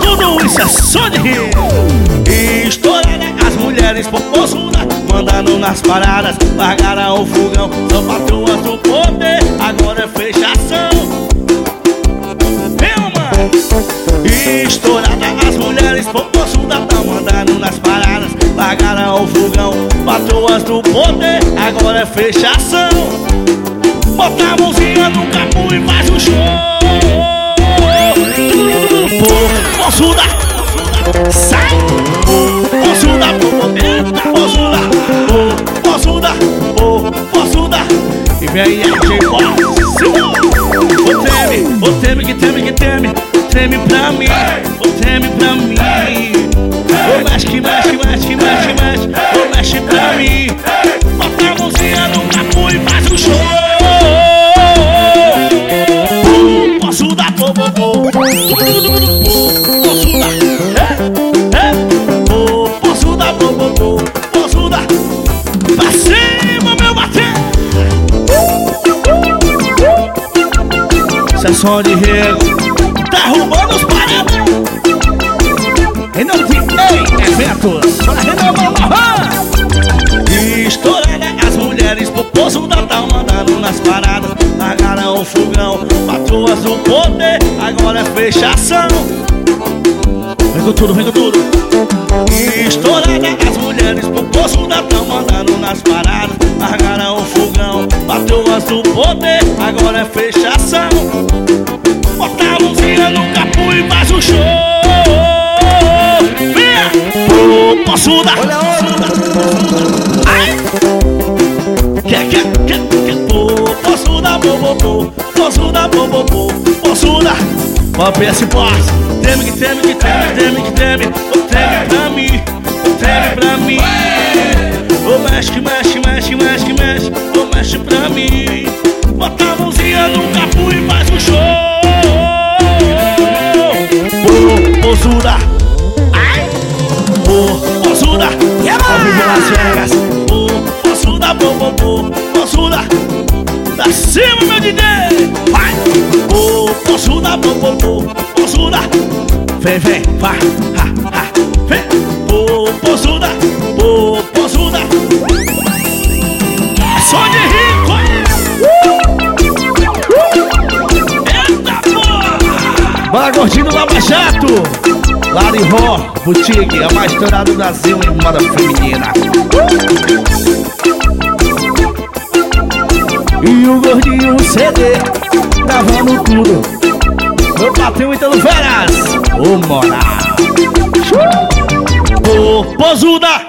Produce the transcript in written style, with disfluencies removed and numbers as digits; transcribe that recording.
tudo isso é som de rir. Estourada, as mulheres popozudas, mandando nas paradas, largaram o fogão. São patroas do poder, agora é fechação. Vem, mano. Estourada, as mulheres popozudas, tão mandando nas paradas, largaram o fogão. Patroas do poder, agora é fechação. Bota a mãozinha no capô e faz o show. Popozuda, sai. Popozuda, popozuda, popozuda, popozuda. E vem aí, J-Boss. O treme que treme, que treme. Treme pra mim, o treme pra mim. O mexe que mexe, mexe, mexe, mexe. O mexe pra mim. Bota a mãozinha no capô e faz o show. Popozuda, popozuda, popozuda, popozuda. Pra cima, meu bater. Isso é som de rego. Derrubando os paredões. Em nome de eventos para renovar. Estourada, as mulheres popozudas tão mandando nas paradas, largaram o fogão. Patroas do poder, agora é fechação. Vem com tudo, vem com tudo. Estourada, as mulheres popozudas tão mandando nas paradas, largaram o fogão. Patroas do poder, agora é fechação. Bota a mãozinha no capô e faz o show. Venha, popozuda. Olha a onda. Ai, popozuda, popozuda, popozuda. Papo esse boss. Treme que treme, que treme, treme que treme. O treme pra mim, o treme pra mim. O mexe que mexe, mexe, mexe que mexe. O mexe pra mim. Bota a mãozinha no capô e faz o show. Popozuda, ai, popozuda, ao vivo Las Vegas. Popozuda, popozuda, pra cima, meu DJ. Vai, popozuda, popozuda. Vem, vem, vai, ha, ha. Vem, popozuda, popozuda. É som de rico. Eita porra. Bora, gordinho do Lava Jato. Lari Ró, Boutique, a mais estourada do Brasil em moda feminina. E o gordinho CD, gravando tudo. Meu patrão Ítalo Veras, o moral. Popozuda.